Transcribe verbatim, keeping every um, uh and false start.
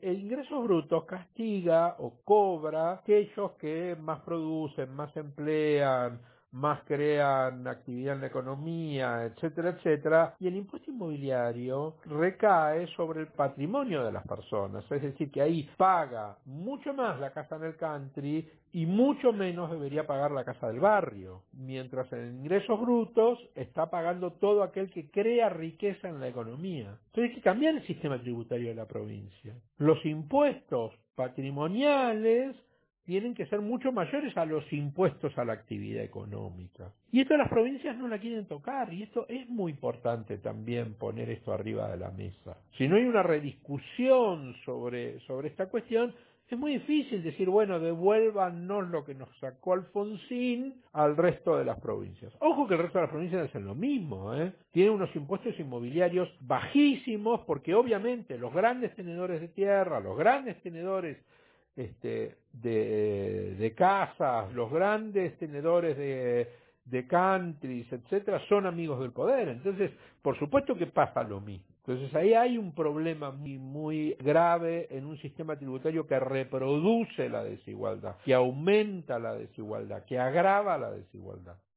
el ingreso bruto castiga o cobra a aquellos que más producen, más emplean, más crean actividad en la economía, etcétera, etcétera, y el impuesto inmobiliario recae sobre el patrimonio de las personas, es decir, que ahí paga mucho más la casa en el country y mucho menos debería pagar la casa del barrio, mientras en ingresos brutos está pagando todo aquel que crea riqueza en la economía. Entonces hay que cambiar el sistema tributario de la provincia. Los impuestos patrimoniales tienen que ser mucho mayores a los impuestos a la actividad económica. Y esto las provincias no la quieren tocar, y esto es muy importante también poner esto arriba de la mesa. Si no hay una rediscusión sobre, sobre esta cuestión, es muy difícil decir, bueno, devuélvanos lo que nos sacó Alfonsín al resto de las provincias. Ojo que el resto de las provincias hacen lo mismo, ¿eh? Tienen unos impuestos inmobiliarios bajísimos, porque obviamente los grandes tenedores de tierra, los grandes tenedores este, de, de casas, los grandes tenedores de, de countries, etcétera, son amigos del poder. Entonces, por supuesto que pasa lo mismo. Entonces ahí hay un problema muy, muy grave en un sistema tributario que reproduce la desigualdad, que aumenta la desigualdad, que agrava la desigualdad.